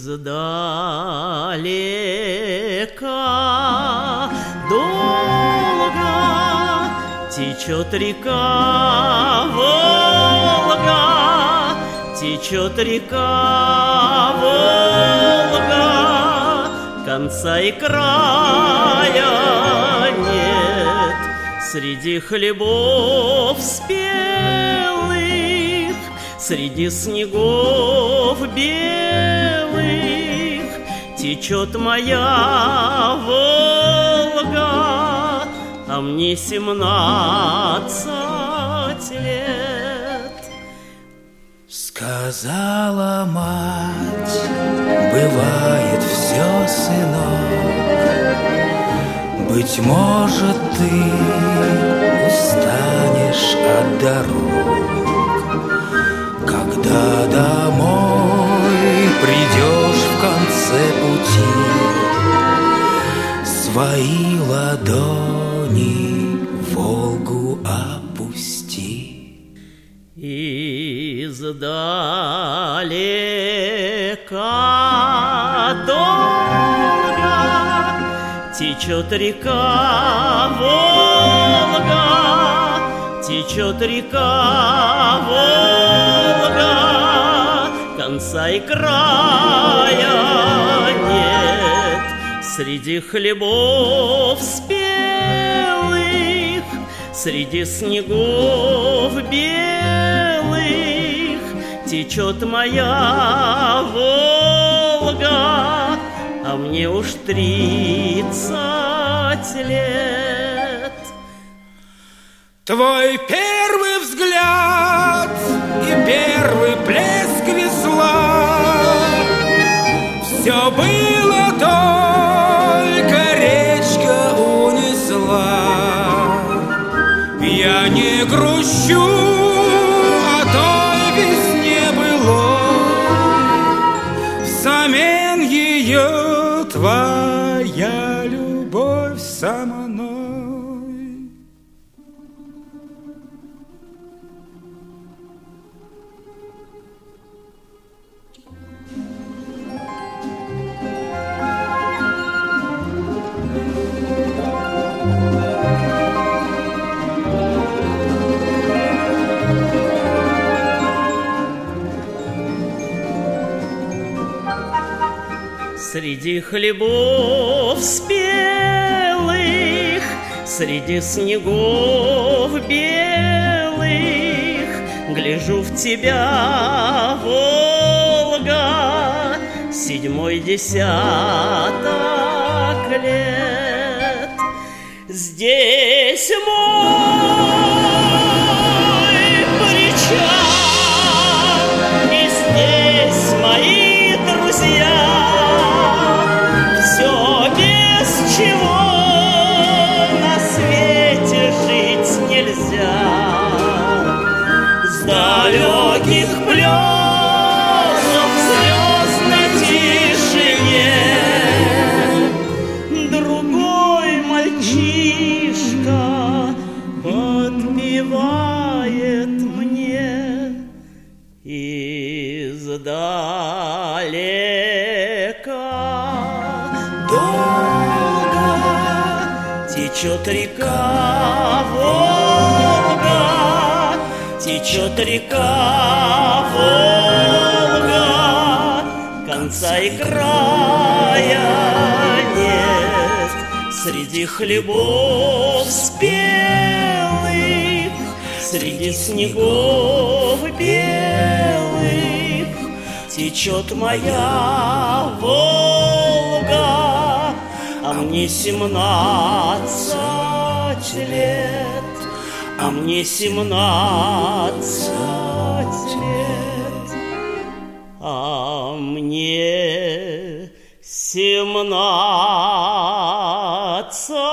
Издалека долго течет река Волга, течет река Волга, конца и края нет. Среди хлебов спелых, среди снегов белых течет моя Волга, а мне 17 лет. Сказала мать, бывает все, сынок, быть может, ты устанешь от дорог, когда домой придешь в конце пути, свои ладони в Волгу опусти. Издалека долго течет река Волга, течет река Волга, конца и края нет. Среди хлебов спелых, среди снегов белых течет моя Волга, а мне уж 30 лет. Твой первый взгляд и первый плеск весла, все было только речка унесла. Я не грущу о той весне былой, взамен ее твоя любовь со мной. Среди хлебов спелых, среди снегов белых гляжу в тебя, Волга, 7-й десяток лет. Здесь мой причал, и здесь мои друзья. Чего на свете жить нельзя, с далеких плесов в звездной тишине другой мальчишка подпевает мне издалека. Течет река Волга, течет река Волга, конца и края нет. Среди хлебов спелых, среди снегов белых течет моя Волга, а мне 17 лет, а мне 17 лет, а мне 17